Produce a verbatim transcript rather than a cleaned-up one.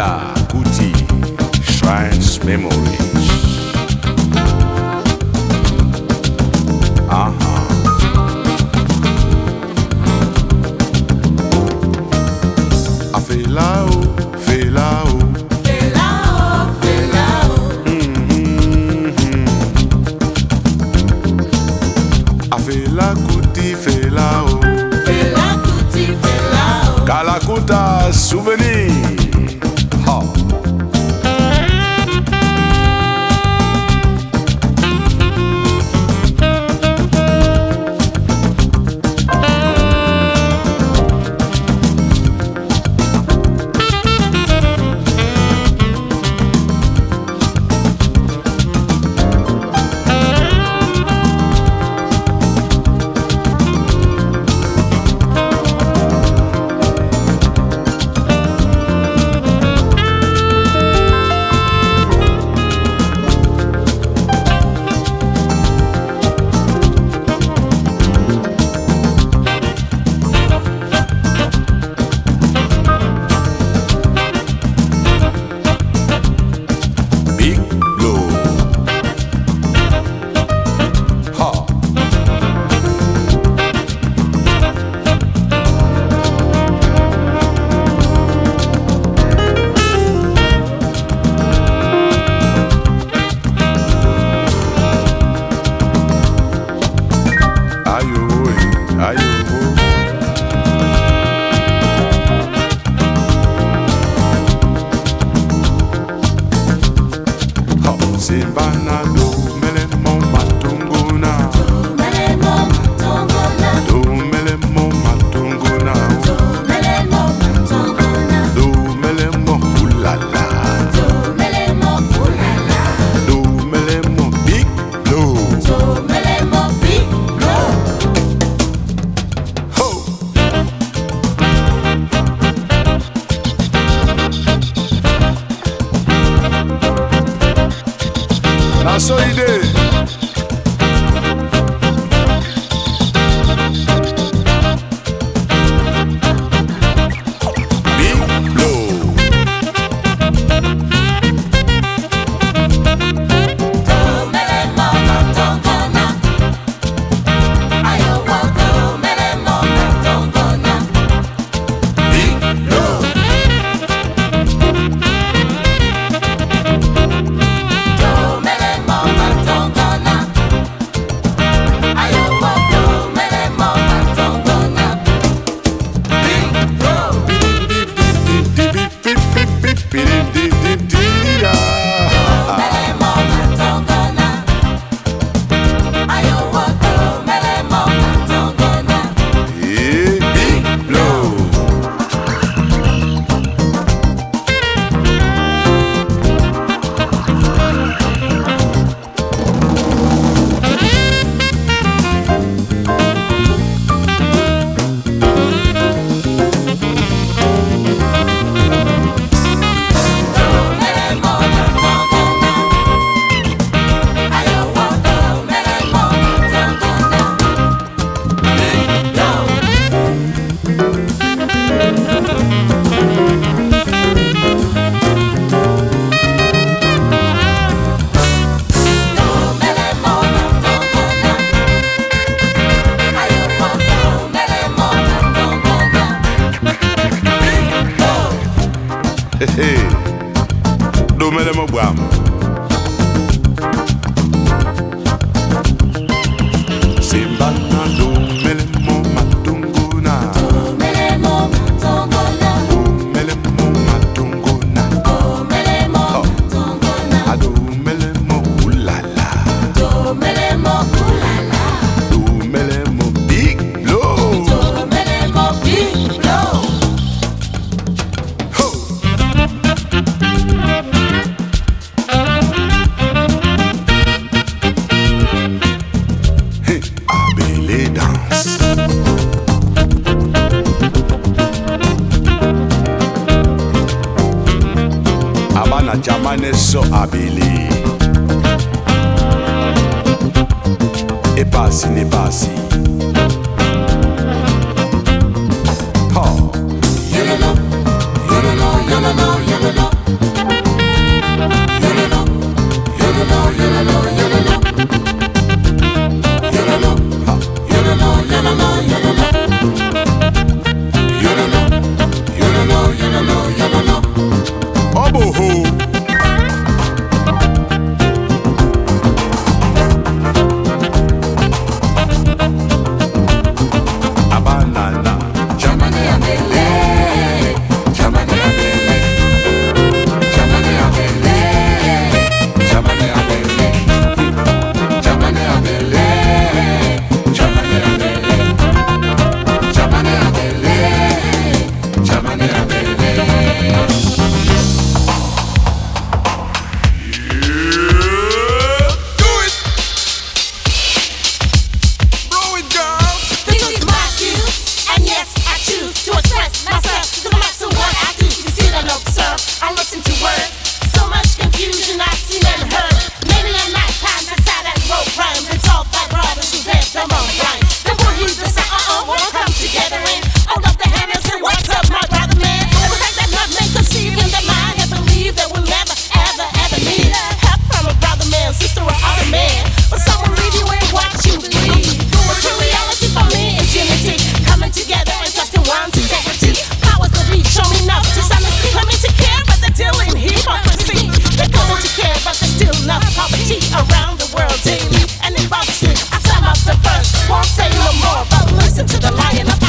Fela Kuti, Shrines Memories. Uh-huh. A Fela o, Fela o, Fela o, Fela o. mm-hmm. A Fela Kuti, Fela o, Fela Kuti, Fela o. Kalakuta souvenir. Ha. Simbana do melemo matunguna, Do melemo matongona, do melemo matunguna, do melemo matongona, do melemo ulala, do melemo ulala, do melemo big low. do melemo big blow. Ho! Na so ide. Big blow. Do melemo matongona, ayo wo do melemo matongona, Big blow. do melemo matongona, ayo wo do melemo matongona, big blow. Melemo matongona, ayo wo do melemo matongona. Big blow. Hey, do melemo bwam. Simbana do melemo matunguna, do melemo matunguna, a do melemo ulala, do melemo big blow. Ho! Hey, Abele dance. Abana jamane so Abele. E passi ne passi. Ha! Yololo, yololo, yololo, yololo. won't say no more, but listen to the lion of